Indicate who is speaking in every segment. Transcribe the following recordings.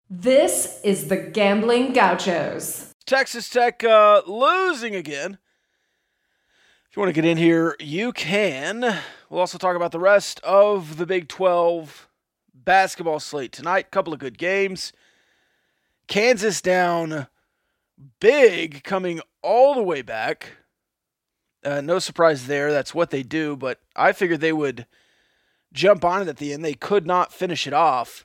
Speaker 1: This is the Gambling Gauchos.
Speaker 2: Texas Tech losing again. If you want to get in here, you can. We'll also talk about the rest of the Big 12 basketball slate tonight. Couple of good games. Kansas down big, coming all the way back. No surprise there. That's what they do, but I figured they would jump on it at the end. They could not finish it off.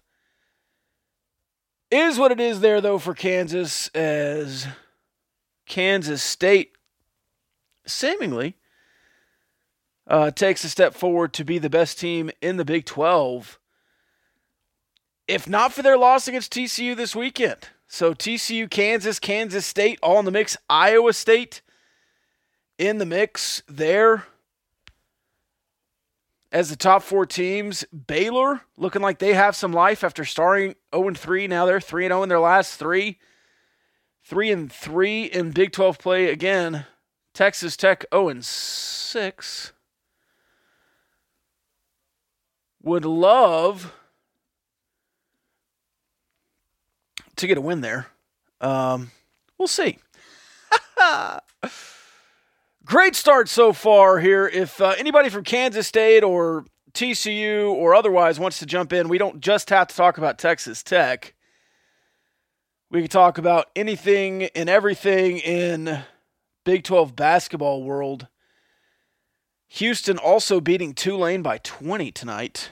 Speaker 2: Is what it is there, though, for Kansas, as Kansas State seemingly takes a step forward to be the best team in the Big 12, if not for their loss against TCU this weekend. So TCU, Kansas, Kansas State, all in the mix. Iowa State in the mix there as the top four teams. Baylor looking like they have some life after starting 0-3. Now they're 3-0 in their last three. 3-3 in Big 12 play again. Texas Tech 0-6. Would love to get a win there. We'll see. Great start so far here. If anybody from Kansas State or TCU or otherwise wants to jump in, we don't just have to talk about Texas Tech. We can talk about anything and everything in Big 12 basketball world. Houston also beating Tulane by 20 tonight.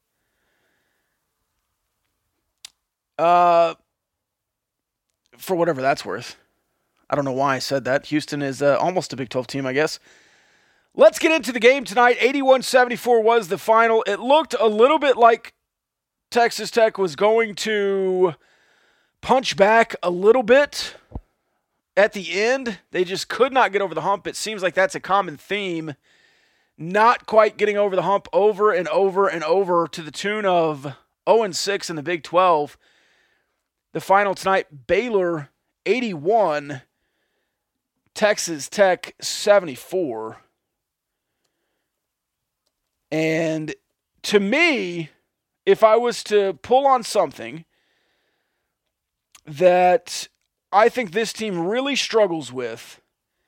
Speaker 2: For whatever that's worth. I don't know why I said that. Houston is almost a Big 12 team, I guess. Let's get into the game tonight. 81-74 was the final. It looked a little bit like Texas Tech was going to punch back a little bit at the end. They just could not get over the hump. It seems like that's a common theme. Not quite getting over the hump over and over and over to the tune of 0-6 in the Big 12. The final tonight, Baylor 81, Texas Tech 74. And to me, if I was to pull on something that I think this team really struggles with,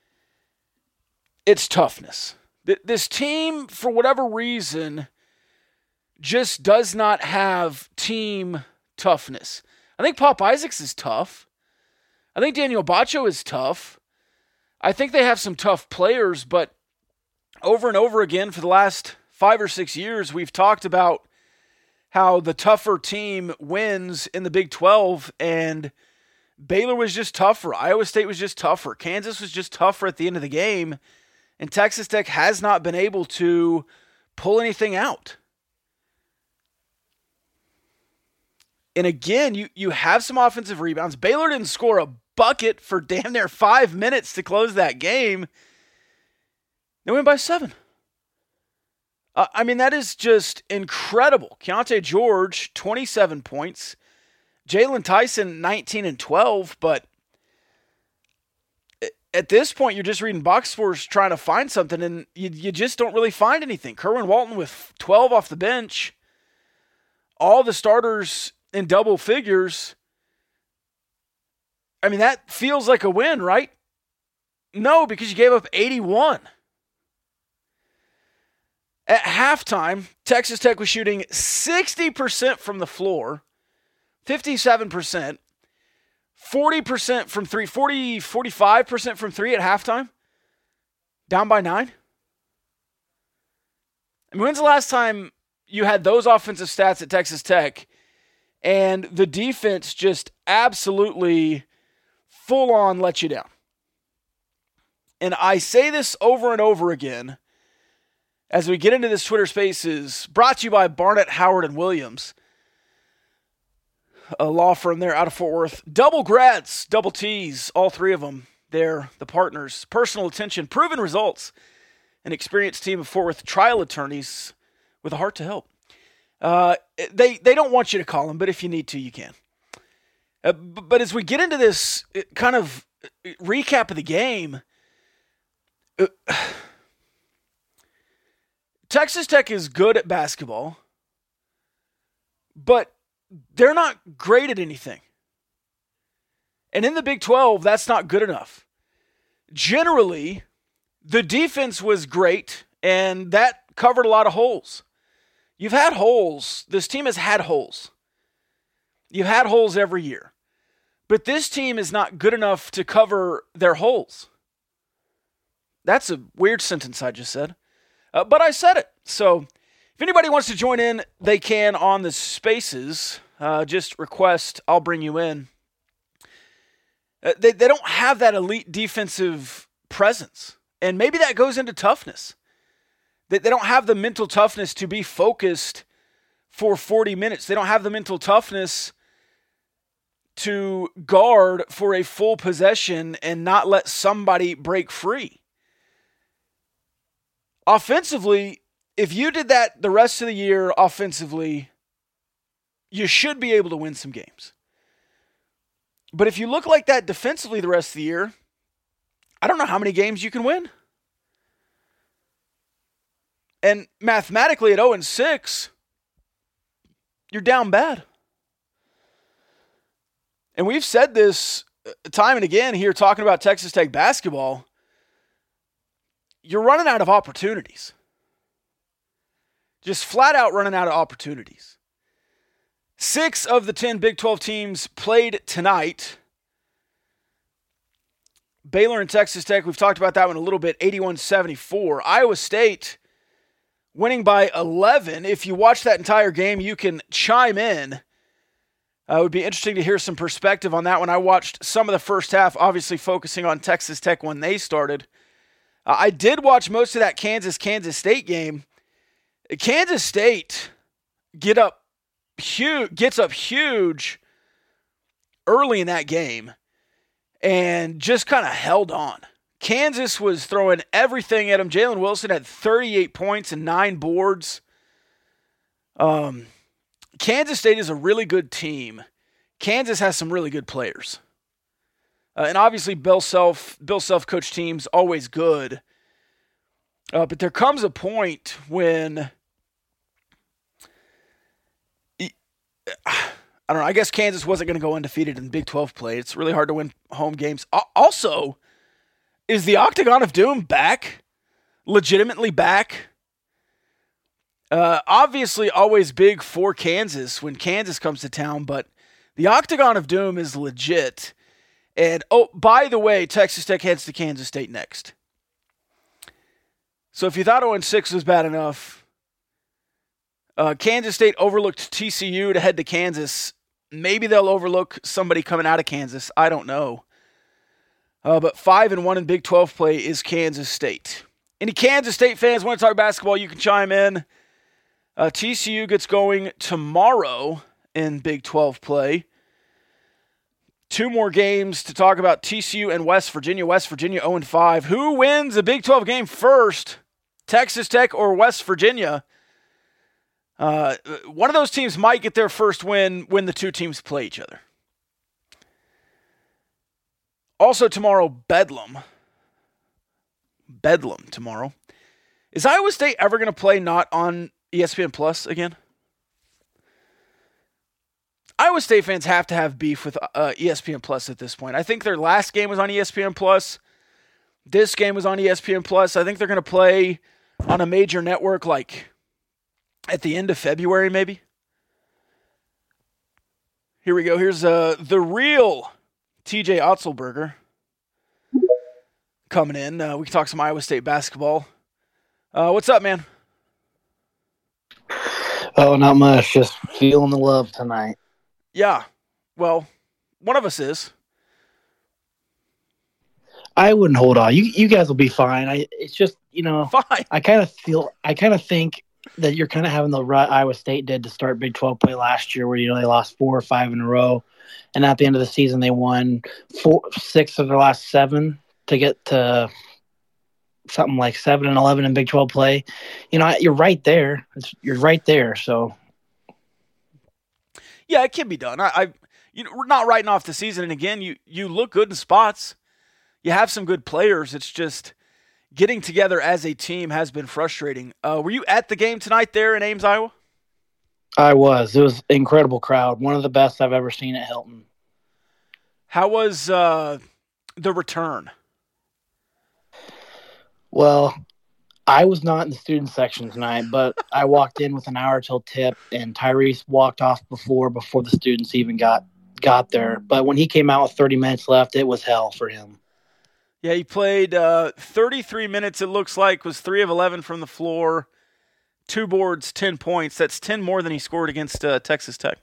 Speaker 2: it's toughness. This team, for whatever reason, just does not have team toughness. I think Pop Isaacs is tough. I think Daniel Bacho is tough. I think they have some tough players, but over and over again for the last 5 or 6 years, we've talked about how the tougher team wins in the Big 12, and Baylor was just tougher. Iowa State was just tougher. Kansas was just tougher at the end of the game, and Texas Tech has not been able to pull anything out. And again, you have some offensive rebounds. Baylor didn't score a bucket for damn near 5 minutes to close that game. They win by 7. That is just incredible. Keontae George, 27 points. Jalen Tyson, 19 and 12. But at this point, you're just reading box scores trying to find something, and you just don't really find anything. Kerwin Walton with 12 off the bench. All the starters in double figures. That feels like a win, right? No, because you gave up 81. At halftime, Texas Tech was shooting 60% from the floor, 57%, 40% from three, 45% from three at halftime, down by 9. When's the last time you had those offensive stats at Texas Tech and the defense just absolutely full-on let you down? And I say this over and over again as we get into this Twitter Spaces, brought to you by Barnett, Howard, and Williams, a law firm there out of Fort Worth. Double grads, double T's, all three of them. They're the partners. Personal attention, proven results. An experienced team of Fort Worth trial attorneys with a heart to help. They don't want you to call them, but if you need to, you can. But as we get into this kind of recap of the game, Texas Tech is good at basketball, but they're not great at anything. And in the Big 12, that's not good enough. Generally, the defense was great, and that covered a lot of holes. You've had holes. This team has had holes. You've had holes every year. But this team is not good enough to cover their holes. That's a weird sentence I just said. But I said it. So if anybody wants to join in, they can on the spaces. Just request, I'll bring you in. They don't have that elite defensive presence. And maybe that goes into toughness. They don't have the mental toughness to be focused for 40 minutes. They don't have the mental toughness to guard for a full possession and not let somebody break free. Offensively, if you did that the rest of the year offensively, you should be able to win some games. But if you look like that defensively the rest of the year, I don't know how many games you can win. And mathematically at 0-6, you're down bad. And we've said this time and again here talking about Texas Tech basketball. You're running out of opportunities. Just flat out running out of opportunities. 6 of the 10 Big 12 teams played tonight. Baylor and Texas Tech, we've talked about that one a little bit, 81-74. Iowa State winning by 11. If you watch that entire game, you can chime in. It would be interesting to hear some perspective on that one. I watched some of the first half, obviously focusing on Texas Tech when they started. I did watch most of that Kansas State game. Kansas State gets up huge early in that game and just kind of held on. Kansas was throwing everything at him. Jalen Wilson had 38 points and 9 boards. Kansas State is a really good team. Kansas has some really good players. And obviously Bill Self coach teams always good. But there comes a point when I don't know. I guess Kansas wasn't going to go undefeated in Big 12 play. It's really hard to win home games. Also, is the Octagon of Doom back? Legitimately back? Obviously always big for Kansas when Kansas comes to town, but the Octagon of Doom is legit. And, oh, by the way, Texas Tech heads to Kansas State next. So if you thought 0-6 was bad enough, Kansas State overlooked TCU to head to Kansas. Maybe they'll overlook somebody coming out of Kansas. I don't know. But 5-1 in Big 12 play is Kansas State. Any Kansas State fans want to talk basketball, you can chime in. TCU gets going tomorrow in Big 12 play. 2 more games to talk about TCU and West Virginia. West Virginia 0-5. Who wins a Big 12 game first? Texas Tech or West Virginia? One of those teams might get their first win when the 2 teams play each other. Also tomorrow, Bedlam. Bedlam tomorrow. Is Iowa State ever going to play not on ESPN Plus again? Iowa State fans have to have beef with ESPN Plus at this point. I think their last game was on ESPN Plus. This game was on ESPN Plus. I think they're going to play on a major network like at the end of February, maybe. Here we go. Here's the real TJ Otzelberger coming in. We can talk some Iowa State basketball. What's up, man?
Speaker 3: Oh, not much. Just feeling the love tonight.
Speaker 2: Yeah. Well, one of us is.
Speaker 3: I wouldn't hold on. You guys will be fine. It's just,
Speaker 2: fine.
Speaker 3: I kind of think that you're kind of having the rut Iowa State did to start Big 12 play last year where, they lost 4 or 5 in a row. And at the end of the season, they won 6 of their last 7 to get to something like 7-11 in Big 12 play. You're right there. You're right there. So.
Speaker 2: Yeah, it can be done. We're not writing off the season. And again, you look good in spots. You have some good players. It's just getting together as a team has been frustrating. Were you at the game tonight there in Ames, Iowa?
Speaker 3: I was. It was an incredible crowd. One of the best I've ever seen at Hilton.
Speaker 2: How was the return?
Speaker 3: Well, I was not in the student section tonight, but I walked in with an hour till tip, and Tyrese walked off before the students even got there. But when he came out with 30 minutes left, it was hell for him.
Speaker 2: Yeah, he played 33 minutes, it looks like, was 3 of 11 from the floor, 2 boards, 10 points. That's 10 more than he scored against Texas Tech.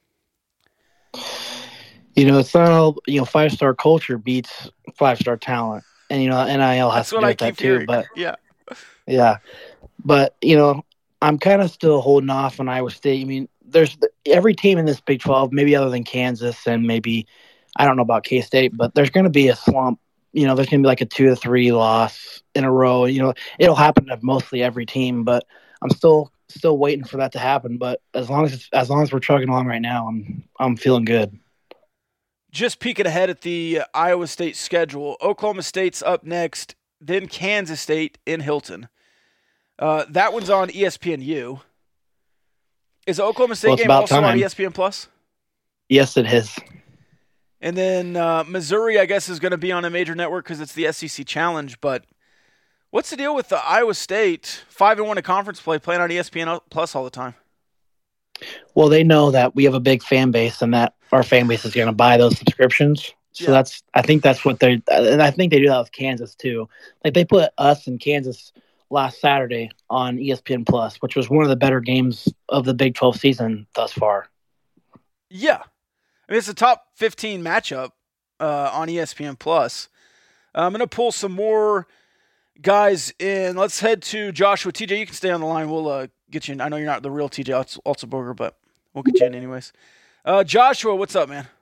Speaker 3: It's not all, 5-star culture beats 5-star talent. And, NIL has to do with that too. But yeah. But, I'm kind of still holding off on Iowa State. I mean, there's every team in this Big 12, maybe other than Kansas and maybe, I don't know about K-State, but there's going to be a slump. There's going to be like a 2 to 3 loss in a row. It'll happen to mostly every team, but I'm still waiting for that to happen. But as long as we're chugging along right now, I'm feeling good.
Speaker 2: Just peeking ahead at the Iowa State schedule, Oklahoma State's up next, then Kansas State in Hilton. That one's on ESPNU. Is the Oklahoma State game also on ESPN Plus?
Speaker 3: Yes, it is.
Speaker 2: And then Missouri, I guess, is going to be on a major network because it's the SEC Challenge. But what's the deal with the Iowa State 5-1 in conference play playing on ESPN Plus all the time?
Speaker 3: Well, they know that we have a big fan base and that our fan base is going to buy those subscriptions. So I think that's what and I think they do that with Kansas too. Like they put us in Kansas last Saturday on ESPN Plus, which was one of the better games of the Big 12 season thus far.
Speaker 2: Yeah. I mean, it's a top 15 matchup on ESPN Plus. I'm going to pull some more guys in. Let's head to Joshua. TJ, you can stay on the line. We'll get you in. I know you're not the real TJ Altsberger, but we'll get you in anyways. Joshua, what's up, man?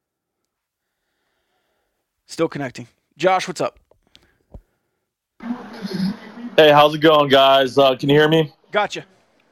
Speaker 2: Still connecting. Josh, what's up?
Speaker 4: Hey, how's it going, guys? Can you hear me?
Speaker 2: Gotcha.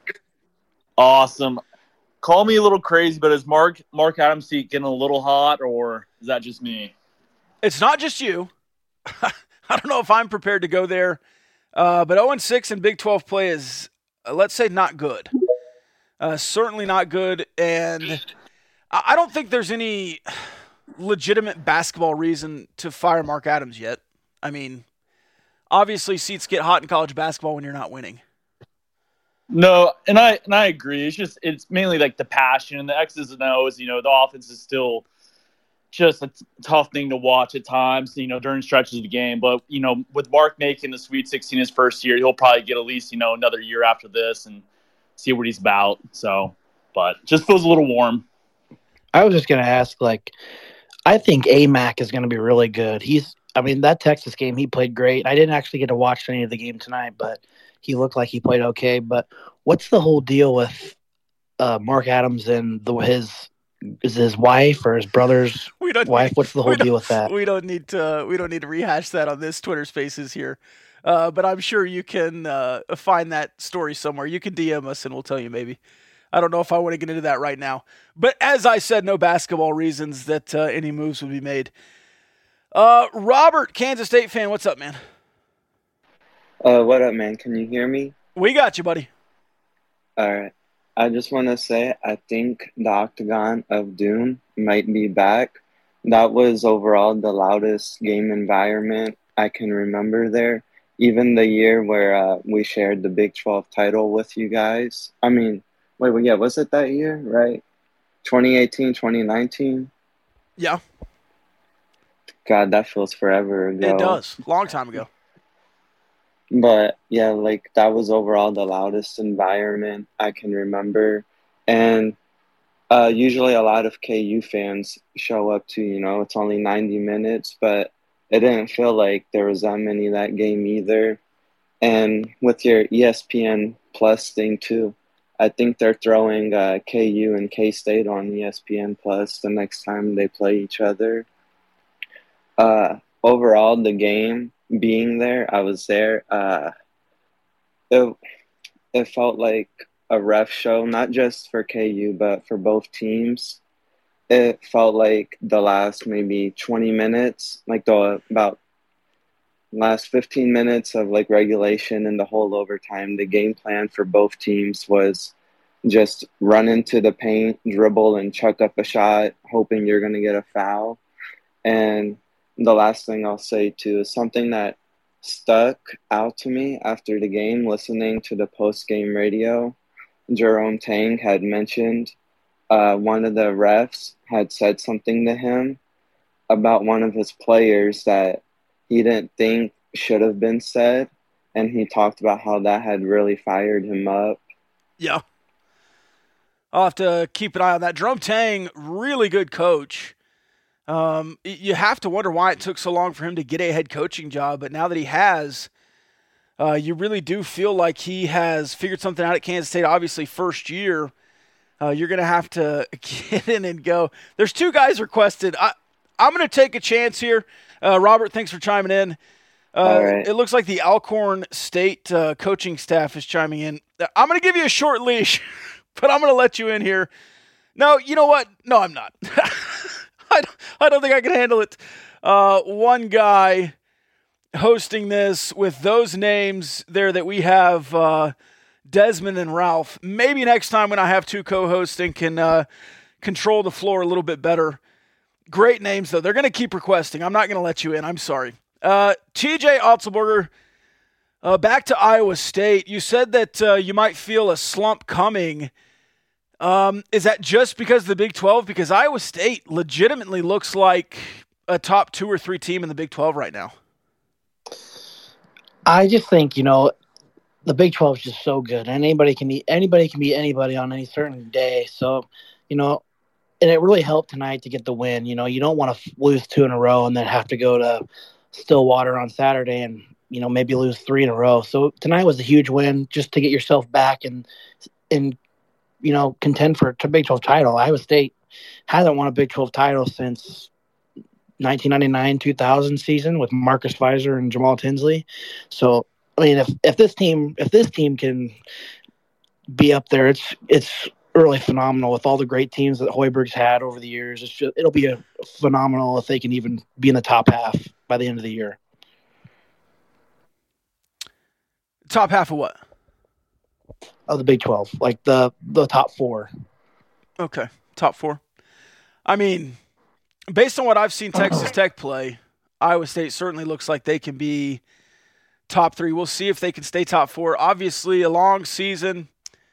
Speaker 4: Awesome. Call me a little crazy, but is Mark Adams seat getting a little hot, or is that just me?
Speaker 2: It's not just you. I don't know if I'm prepared to go there, but 0-6 in Big 12 play is, let's say, not good. Certainly not good, and I don't think there's any legitimate basketball reason to fire Mark Adams yet. I mean, obviously seats get hot in college basketball when you're not winning.
Speaker 4: No, and I agree. It's mainly like the passion and the X's and O's. The offense is still just a tough thing to watch at times, during stretches of the game. But, with Mark making the Sweet 16 his first year, he'll probably get at least, another year after this and see what he's about. So, but just feels a little warm.
Speaker 3: I was just going to ask, I think AMAC is going to be really good. That Texas game, he played great. I didn't actually get to watch any of the game tonight, but he looked like he played okay. But what's the whole deal with Mark Adams and his wife or his brother's wife? What's the whole deal with that?
Speaker 2: We don't need to rehash that on this Twitter Spaces here. But I'm sure you can find that story somewhere. You can DM us and we'll tell you maybe. I don't know if I want to get into that right now. But as I said, no basketball reasons that any moves would be made. Robert, Kansas State fan, what's up, man?
Speaker 5: What up, man? Can you hear me?
Speaker 2: We got you, buddy.
Speaker 5: All right. I just want to say I think the Octagon of Doom might be back. That was overall the loudest game environment I can remember there. Even the year where we shared the Big 12 title with you guys. I mean, was it that year, right? 2018, 2019?
Speaker 2: Yeah.
Speaker 5: God, that feels forever ago.
Speaker 2: It does. Long time ago.
Speaker 5: But, yeah, that was overall the loudest environment I can remember. And usually a lot of KU fans show up to, it's only 90 minutes, but it didn't feel like there was that many that game either. And with your ESPN Plus thing, too, I think they're throwing KU and K-State on ESPN Plus the next time they play each other. Overall, the game being there, I was there. It felt like a ref show, not just for KU, but for both teams. It felt like the last maybe 20 minutes, about last 15 minutes of regulation and the whole overtime, the game plan for both teams was just run into the paint, dribble, and chuck up a shot, hoping you're going to get a foul. And the last thing I'll say too is something that stuck out to me after the game, listening to the post-game radio. Jerome Tang had mentioned one of the refs had said something to him about one of his players that he didn't think should have been said, and he talked about how that had really fired him up.
Speaker 2: Yeah. I'll have to keep an eye on that. Jerome Tang, really good coach. You have to wonder why it took so long for him to get a head coaching job, but now that he has, you really do feel like he has figured something out at Kansas State. Obviously, first year, you're going to have to get in and go. There's two guys requested. I'm going to take a chance here. Robert, thanks for chiming in.
Speaker 5: All right.
Speaker 2: It looks like the Alcorn State coaching staff is chiming in. I'm going to give you a short leash, but I'm going to let you in here. No, you know what? No, I'm not. I don't think I can handle it. One guy hosting this with those names there that we have, Desmond and Ralph. Maybe next time when I have two co-hosting can control the floor a little bit better. Great names, though. They're going to keep requesting. I'm not going to let you in. I'm sorry. TJ Otzelberger, back to Iowa State. You said that you might feel a slump coming. Is that just because of the Big 12? Because Iowa State legitimately looks like a top 2 or 3 team in the Big 12 right now.
Speaker 3: I just think, the Big 12 is just so good. Anybody can beat anybody on any certain day. So, and it really helped tonight to get the win. You don't want to lose 2 in a row and then have to go to Stillwater on Saturday and, maybe lose 3 in a row. So tonight was a huge win just to get yourself back and contend for a Big 12 title. Iowa State hasn't won a Big 12 title since 1999-2000 season with Marcus Fizer and Jamal Tinsley. So, I mean, if this team can be up there, it's really phenomenal with all the great teams that Hoiberg's had over the years. It'll be phenomenal if they can even be in the top half by the end of the year.
Speaker 2: Top half of what?
Speaker 3: Of the Big 12, like the top 4.
Speaker 2: Okay, top 4. I mean, based on what I've seen Texas Tech play, Iowa State certainly looks like they can be top 3. We'll see if they can stay top 4. Obviously, a long season,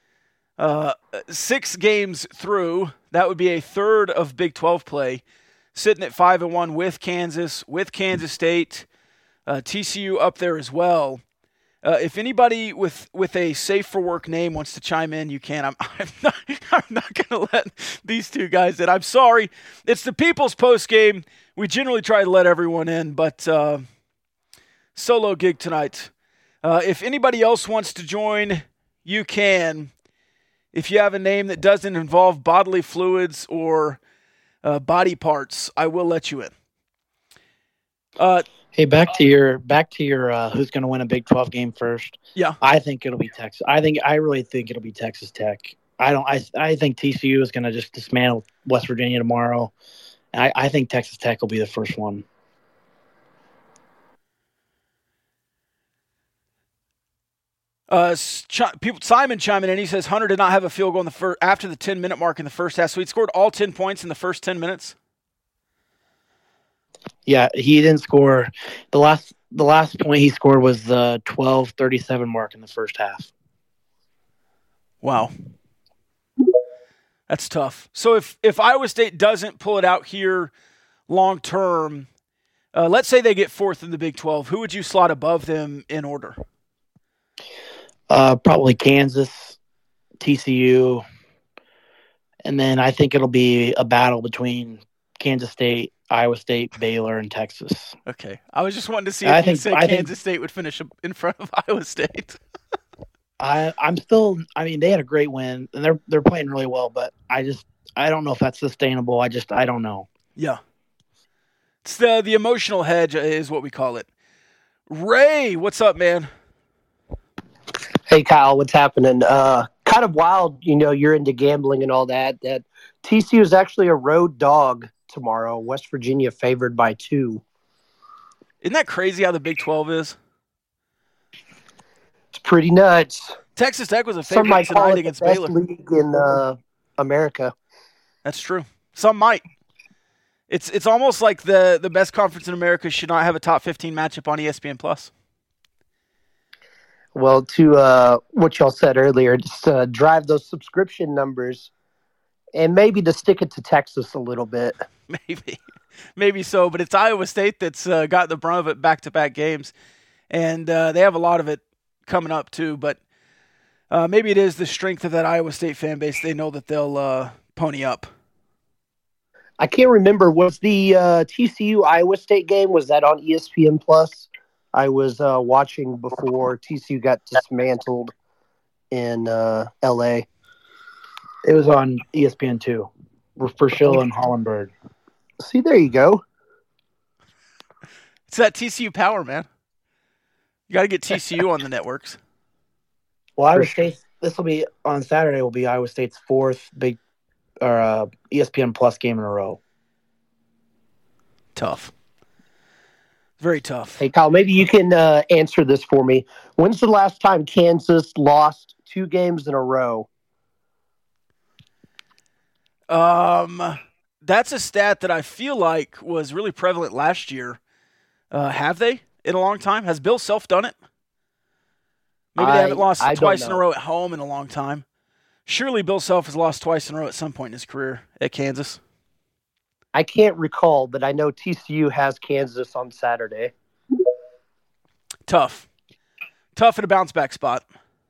Speaker 2: 6 games through. That would be a third of Big 12 play, sitting at 5-1 with Kansas, with Kansas State, TCU up there as well. If anybody with a safe for work name wants to chime in, you can. I'm not going to let these two guys in. I'm sorry. It's the People's Post game. We generally try to let everyone in, but solo gig tonight. If anybody else wants to join, you can. If you have a name that doesn't involve bodily fluids or body parts, I will let you in.
Speaker 3: Hey, back to your who's going to win a Big 12 game first?
Speaker 2: Yeah,
Speaker 3: I think it'll be Texas. I really think it'll be Texas Tech. I think TCU is going to just dismantle West Virginia tomorrow. I think Texas Tech will be the first one.
Speaker 2: Simon chiming in. He says Hunter did not have a field goal after the 10-minute mark in the first half, so he'd scored all 10 points in the first 10 minutes.
Speaker 3: Yeah, he didn't score. The last point he scored was the 12:37 mark in the first half.
Speaker 2: Wow. That's tough. So if Iowa State doesn't pull it out here long term, let's say they get 4th in the Big 12, who would you slot above them in order?
Speaker 3: Probably Kansas, TCU, and then I think it'll be a battle between Kansas State, Iowa State, Baylor, and Texas.
Speaker 2: Okay. I was just wanting to see if you said Kansas State would finish in front of Iowa State.
Speaker 3: I mean, they had a great win, and they're playing really well, but I don't know if that's sustainable. I don't know.
Speaker 2: Yeah. It's the emotional hedge is what we call it. Ray, what's up, man?
Speaker 6: Hey, Kyle, what's happening? Kind of wild, you're into gambling and all that TCU is actually a road dog tomorrow. West Virginia favored by 2.
Speaker 2: Isn't that crazy how the Big 12 is?
Speaker 6: It's pretty nuts.
Speaker 2: Texas Tech was a favorite tonight against Baylor.
Speaker 6: League in America.
Speaker 2: That's true. Some might. It's almost like the best conference in America should not have a top 15 matchup on ESPN Plus.
Speaker 6: Well, to what y'all said earlier, just drive those subscription numbers and maybe to stick it to Texas a little bit.
Speaker 2: Maybe so, but it's Iowa State that's got the brunt of it back-to-back games, and they have a lot of it coming up too, but maybe it is the strength of that Iowa State fan base. They know that they'll pony up.
Speaker 6: I can't remember. Was the TCU Iowa State game, was that on ESPN Plus? I was watching before TCU got dismantled in L.A.
Speaker 3: It was on ESPN2 for Schill and Hollenberg.
Speaker 6: See, there you go.
Speaker 2: It's that TCU power, man. You got to get TCU on the networks.
Speaker 3: Well, Iowa State, this will be on Saturday, will be Iowa State's fourth big ESPN Plus game in a row.
Speaker 2: Tough. Very tough.
Speaker 6: Hey, Kyle, maybe you can answer this for me. When's the last time Kansas lost 2 games in a row?
Speaker 2: That's a stat that I feel like was really prevalent last year. Have they in a long time? Has Bill Self done it? Maybe they haven't lost twice in a row at home in a long time. Surely Bill Self has lost twice in a row at some point in his career at Kansas.
Speaker 6: I can't recall, but I know TCU has Kansas on Saturday.
Speaker 2: Tough in a bounce-back spot.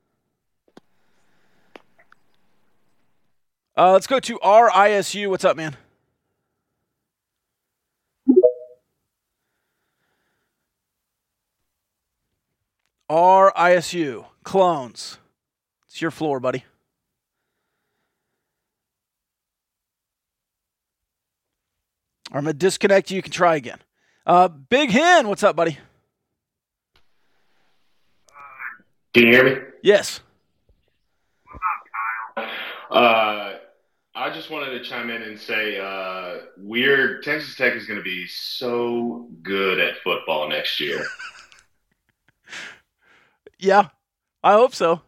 Speaker 2: Let's go to RISU. What's up, man? RISU. Clones. It's your floor, buddy. I'm going to disconnect you. You can try again. Big Hen. What's up, buddy?
Speaker 7: Can you hear me?
Speaker 2: Yes.
Speaker 7: What's up, Kyle? I just wanted to chime in and say Texas Tech is going to be so good at football next year.
Speaker 2: Yeah, I hope so.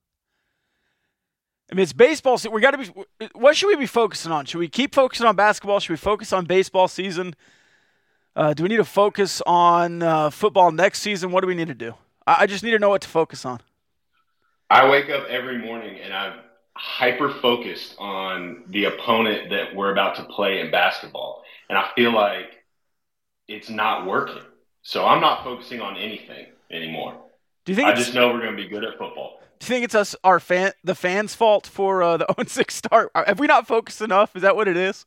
Speaker 2: I mean, it's baseball. So we got to be. What should we be focusing on? Should we keep focusing on basketball? Should we focus on baseball season? Do we need to focus on football next season? What do we need to do? I just need to know what to focus on.
Speaker 7: I wake up every morning and I'm hyper-focused on the opponent that we're about to play in basketball. And I feel like it's not working. So I'm not focusing on anything anymore.
Speaker 2: Do you think
Speaker 7: I just know we're going to be good at football.
Speaker 2: Do you think it's us, the fans' fault for the 0-6 start? Have we not focused enough? Is that what it is?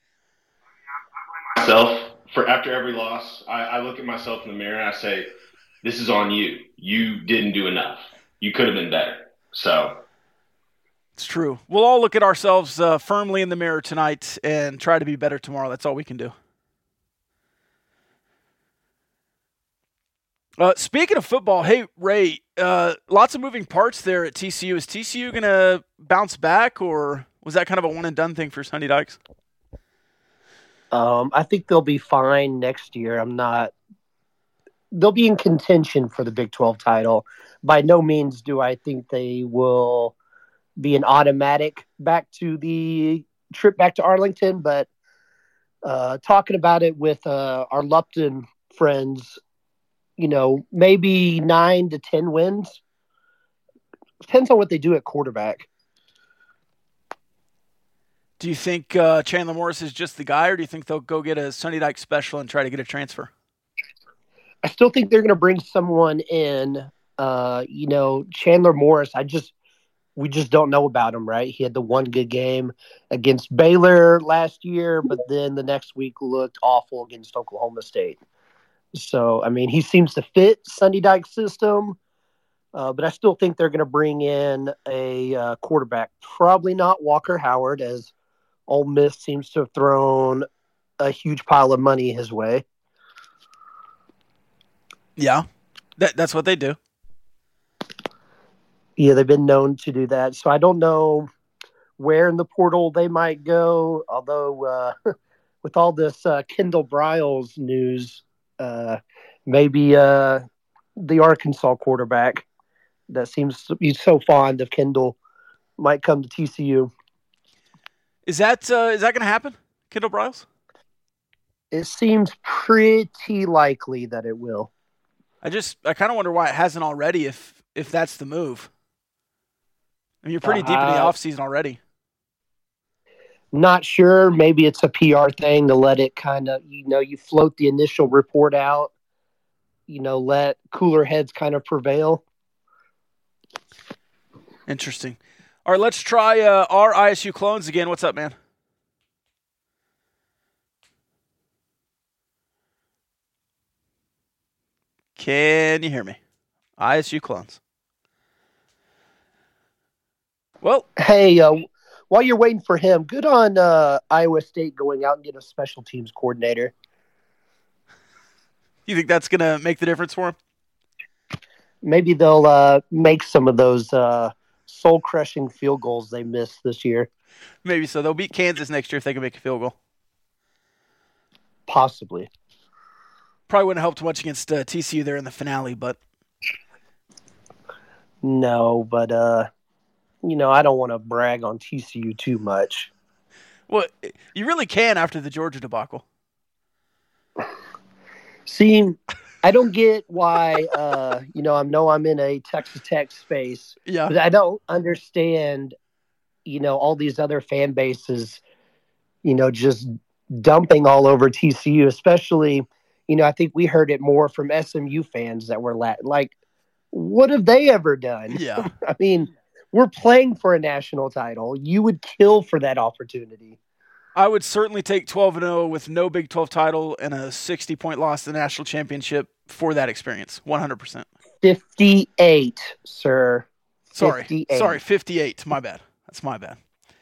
Speaker 7: Myself, after every loss, I look at myself in the mirror and I say, this is on you. You didn't do enough. You could have been better. So
Speaker 2: it's true. We'll all look at ourselves firmly in the mirror tonight and try to be better tomorrow. That's all we can do. Speaking of football, hey, Ray, lots of moving parts there at TCU. Is TCU going to bounce back, or was that kind of a one-and-done thing for Sonny Dykes?
Speaker 6: I think they'll be fine next year. They'll be in contention for the Big 12 title. By no means do I think they will be an automatic back to the trip back to Arlington, but talking about it with our Lupton friends, maybe 9 to 10 wins. Depends on what they do at quarterback.
Speaker 2: Do you think Chandler Morris is just the guy, or do you think they'll go get a Sonny Dykes special and try to get a transfer?
Speaker 6: I still think they're going to bring someone in. Chandler Morris, we just don't know about him, right? He had the one good game against Baylor last year, but then the next week looked awful against Oklahoma State. So, I mean, he seems to fit Sonny Dykes' system, but I still think they're going to bring in a quarterback. Probably not Walker Howard, as Ole Miss seems to have thrown a huge pile of money his way.
Speaker 2: Yeah, that's what they do.
Speaker 6: Yeah, they've been known to do that. So I don't know where in the portal they might go, although with all this Kendall Briles news, maybe the Arkansas quarterback that seems to be so fond of Kendall might come to TCU.
Speaker 2: Is that going to happen, Kendall Briles?
Speaker 6: It seems pretty likely that it will.
Speaker 2: I kind of wonder why it hasn't already. If that's the move. I mean, you're pretty deep in the offseason already.
Speaker 6: Not sure. Maybe it's a PR thing to let it kind of, you float the initial report out, let cooler heads kind of prevail.
Speaker 2: Interesting. All right, let's try our ISU clones again. What's up, man? Can you hear me? ISU clones. Well,
Speaker 6: hey, while you're waiting for him, good on Iowa State going out and getting a special teams coordinator.
Speaker 2: You think that's going to make the difference for him?
Speaker 6: Maybe they'll make some of those soul-crushing field goals they missed this year.
Speaker 2: Maybe so. They'll beat Kansas next year if they can make a field goal.
Speaker 6: Possibly.
Speaker 2: Probably wouldn't help too much against TCU there in the finale, but...
Speaker 6: No, but... I don't want to brag on TCU too much.
Speaker 2: Well, you really can after the Georgia debacle.
Speaker 6: See, I don't get why, I know I'm in a Texas Tech space.
Speaker 2: Yeah.
Speaker 6: But I don't understand, all these other fan bases, just dumping all over TCU, especially, I think we heard it more from SMU fans that were like, what have they ever done?
Speaker 2: Yeah.
Speaker 6: I mean... We're playing for a national title. You would kill for that opportunity.
Speaker 2: I would certainly take 12-0 with no Big 12 title and a 60-point loss to the national championship for that experience. 100%.
Speaker 6: 58, sir.
Speaker 2: Sorry, 58. My bad. That's my bad.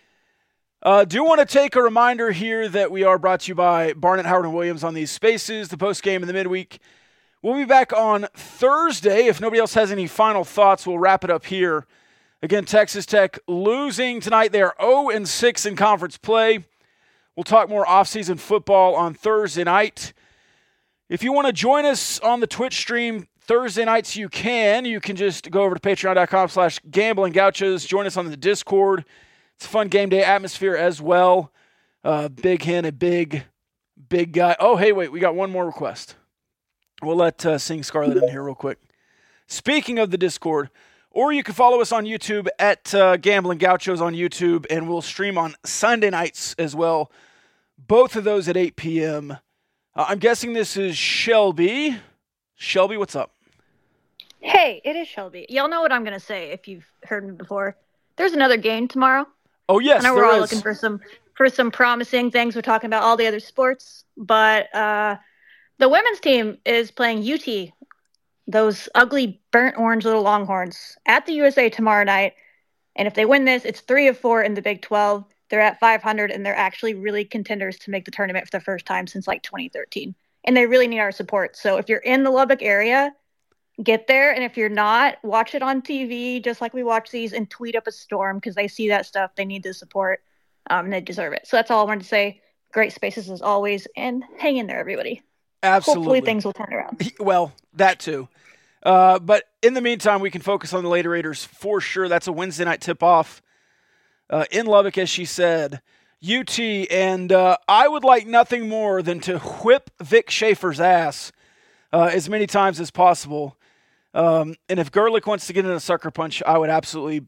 Speaker 2: Do want to take a reminder here that we are brought to you by Barnett, Howard, and Williams on these spaces, the post-game and the midweek. We'll be back on Thursday. If nobody else has any final thoughts, we'll wrap it up here. Again, Texas Tech losing tonight. They are 0-6 in conference play. We'll talk more offseason football on Thursday night. If you want to join us on the Twitch stream Thursday nights, you can. You can just go over to patreon.com/gamblinggauchos. Join us on the Discord. It's a fun game day atmosphere as well. Big Hen, a big guy. Oh, hey, wait, we got one more request. We'll let Sing Scarlet in here real quick. Speaking of the Discord, or you can follow us on YouTube at Gambling Gauchos on YouTube, and we'll stream on Sunday nights as well. Both of those at 8 p.m. I'm guessing this is Shelby. Shelby, what's up?
Speaker 8: Hey, it is Shelby. Y'all know what I'm going to say if you've heard me before. There's another game tomorrow.
Speaker 2: Oh, yes,
Speaker 8: I know we're all looking for some promising things. We're talking about all the other sports, but the women's team is playing UT, those ugly burnt orange little Longhorns, at the USA tomorrow night. And if they win this, it's 3 of 4 in the Big 12. They're at 500, and they're actually really contenders to make the tournament for the first time since like 2013. And they really need our support. So if you're in the Lubbock area, get there. And if you're not, watch it on TV, just like we watch these, and tweet up a storm because they see that stuff. They need the support, and they deserve it. So that's all I wanted to say. Great spaces as always, and hang in there, everybody.
Speaker 2: Absolutely.
Speaker 8: Hopefully things will turn around.
Speaker 2: Well, that too. But in the meantime, we can focus on the Lady Raiders for sure. That's a Wednesday night tip-off in Lubbock, as she said. UT, and I would like nothing more than to whip Vic Schaefer's ass as many times as possible. And if Gerlich wants to get in a sucker punch, I would absolutely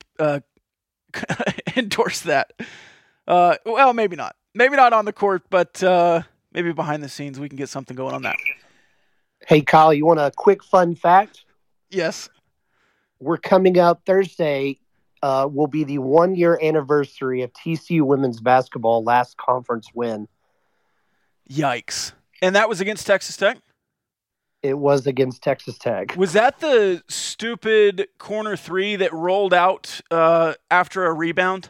Speaker 2: endorse that. Well, maybe not. Maybe not on the court, but maybe behind the scenes we can get something going on that.
Speaker 6: Hey, Kyle, you want a quick fun fact?
Speaker 2: Yes.
Speaker 6: We're coming up Thursday. Will be the 1-year anniversary of TCU women's basketball last conference win.
Speaker 2: Yikes. And that was against Texas Tech?
Speaker 6: It was against Texas Tech.
Speaker 2: Was that the stupid corner three that rolled out after a rebound?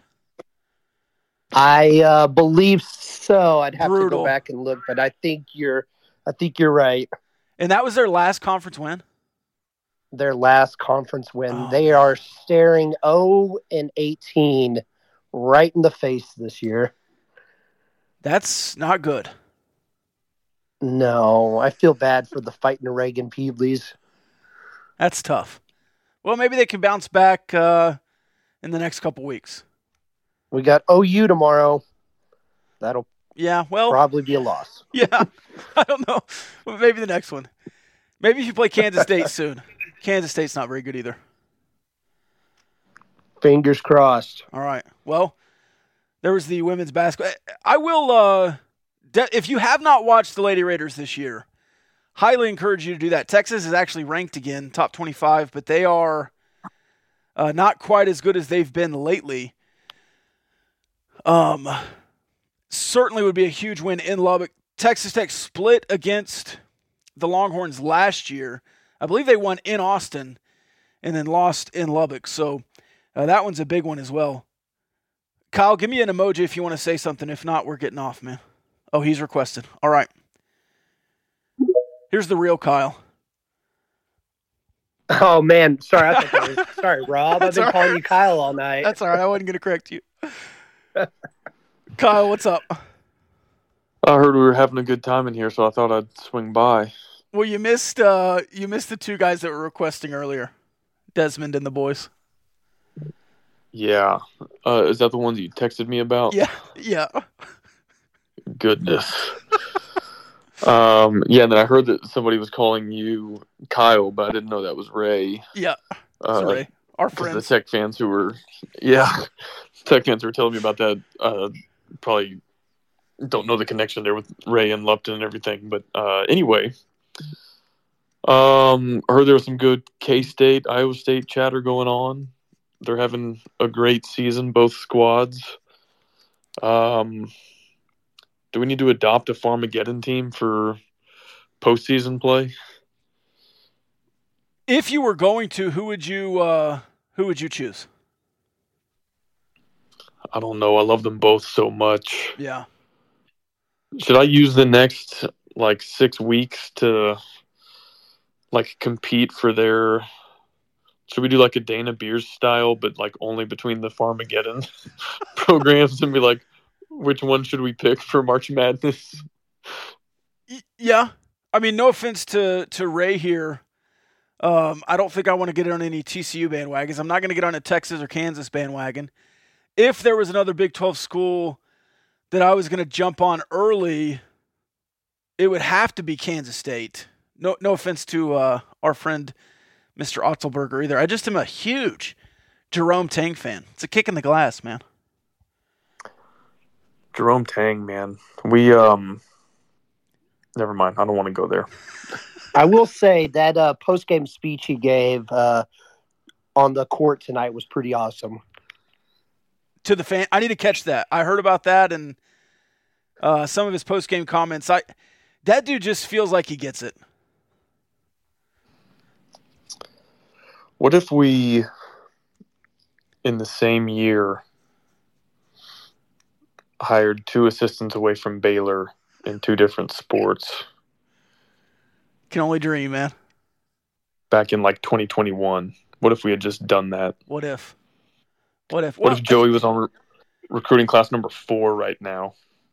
Speaker 6: I believe so. I'd have
Speaker 2: Brutal.
Speaker 6: to go back and look, but I think you're right.
Speaker 2: And that was their last conference win?
Speaker 6: Their last conference win.
Speaker 2: Oh.
Speaker 6: They are staring 0-18 right in the face this year.
Speaker 2: That's not good.
Speaker 6: No, I feel bad for the fighting Reagan Peebleys.
Speaker 2: That's tough. Well, maybe they can bounce back in the next couple weeks.
Speaker 6: We got OU tomorrow. That'll
Speaker 2: Yeah, well,
Speaker 6: Probably be a loss.
Speaker 2: yeah, I don't know. Well, maybe the next one. Maybe if you play Kansas State soon. Kansas State's not very good either.
Speaker 6: Fingers crossed.
Speaker 2: All right. Well, there was the women's basketball. I will, if you have not watched the Lady Raiders this year, highly encourage you to do that. Texas is actually ranked again, top 25, but they are not quite as good as they've been lately. Certainly would be a huge win in Lubbock. Texas Tech split against the Longhorns last year. I believe they won in Austin and then lost in Lubbock. So that one's a big one as well. Kyle, give me an emoji if you want to say something. If not, we're getting off, man. Oh, he's requested. All right. Here's the real Kyle.
Speaker 6: Oh, man. Sorry, I thought that was, sorry, Rob. I've been calling you Kyle all night.
Speaker 2: That's all right. I wasn't going to correct you. Kyle, what's up?
Speaker 9: I heard we were having a good time in here, so I thought I'd swing by.
Speaker 2: Well, you missed the two guys that were requesting earlier, Desmond and the boys.
Speaker 9: Yeah. Is that the ones you texted me about?
Speaker 2: Yeah.
Speaker 9: Goodness. Yeah, and then I heard that somebody was calling you Kyle, but I didn't know that was Ray.
Speaker 2: Yeah. It's Ray. Our friends.
Speaker 9: The Tech fans who were telling me about that probably don't know the connection there with Ray and Lupton and everything. But anyway, I heard there was some good K-State, Iowa State chatter going on. They're having a great season, both squads. Do we need to adopt a Farmageddon team for postseason play?
Speaker 2: If you were going to, who would you choose?
Speaker 9: I don't know. I love them both so much.
Speaker 2: Yeah.
Speaker 9: Should I use the next 6 weeks to compete for their? Should we do a Dana Beers style, but only between the Farmageddon programs and be like, which one should we pick for March Madness?
Speaker 2: Yeah. I mean, no offense to Ray here. I don't think I want to get on any TCU bandwagons. I'm not going to get on a Texas or Kansas bandwagon. If there was another Big 12 school that I was going to jump on early, it would have to be Kansas State. No offense to our friend Mr. Otzelberger either. I just am a huge Jerome Tang fan. It's a kick in the glass, man.
Speaker 9: Jerome Tang, man. We never mind. I don't want to go there.
Speaker 6: I will say that post-game speech he gave on the court tonight was pretty awesome.
Speaker 2: To the fan, I need to catch that. I heard about that and some of his post-game comments. That dude just feels like he gets it.
Speaker 9: What if we, in the same year, hired 2 assistants away from Baylor in 2 different sports?
Speaker 2: Can only dream, man.
Speaker 9: Back in 2021. What if we had just done that?
Speaker 2: What if?
Speaker 9: What if Joey was on recruiting class number 4 right now?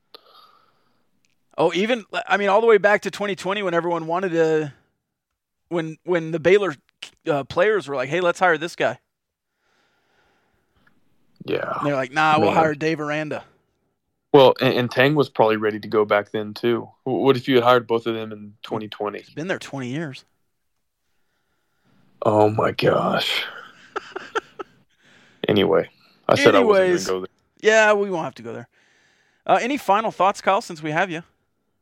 Speaker 2: Oh, all the way back to 2020 when everyone wanted to, when the Baylor players were like, hey, let's hire this guy.
Speaker 9: Yeah.
Speaker 2: And they're like, nah, we'll hire Dave Aranda.
Speaker 9: Well, and Tang was probably ready to go back then, too. What if you had hired both of them in 2020?
Speaker 2: He's been there 20 years.
Speaker 9: Oh, my gosh. Anyway, I said I wasn't going to go there.
Speaker 2: Yeah, we won't have to go there. Any final thoughts, Kyle, since we have you?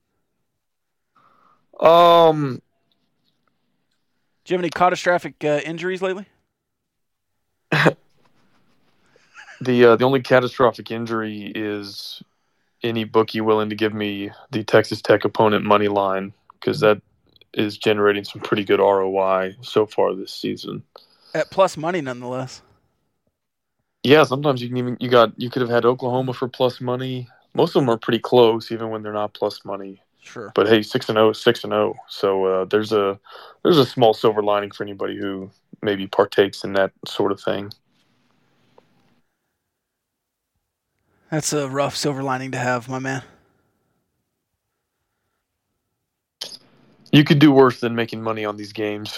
Speaker 2: Do you have any catastrophic injuries lately?
Speaker 9: The only catastrophic injury is any bookie willing to give me the Texas Tech opponent money line, because that is generating some pretty good ROI so far this season.
Speaker 2: At plus money, nonetheless.
Speaker 9: Yeah, sometimes you could have had Oklahoma for plus money. Most of them are pretty close, even when they're not plus money.
Speaker 2: Sure.
Speaker 9: But hey, 6-0 is 6-0. So there's a small silver lining for anybody who maybe partakes in that sort of thing.
Speaker 2: That's a rough silver lining to have, my man.
Speaker 9: You could do worse than making money on these games.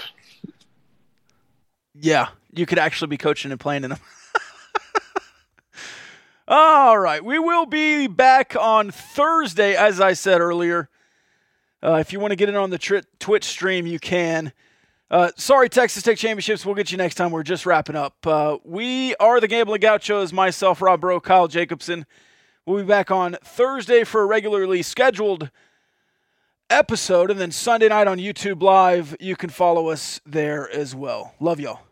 Speaker 2: Yeah, you could actually be coaching and playing in them. All right. We will be back on Thursday, as I said earlier. If you want to get in on the Twitch stream, you can. Sorry, Texas Tech Championships. We'll get you next time. We're just wrapping up. We are the Gambling Gauchos. Myself, Rob Bro, Kyle Jacobson. We'll be back on Thursday for a regularly scheduled episode. And then Sunday night on YouTube Live, you can follow us there as well. Love y'all.